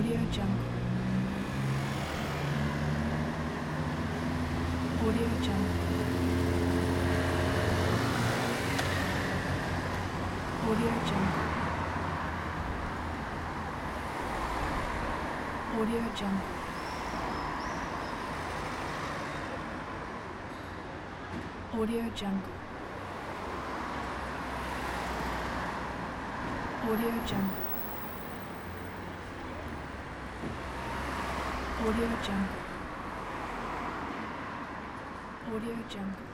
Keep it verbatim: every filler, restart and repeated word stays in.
Audio Jungle. Audio Jungle. Audio Jungle. Audio Jungle. Audio Jungle. Audio Jungle. Audio Jungle. Audio Jungle.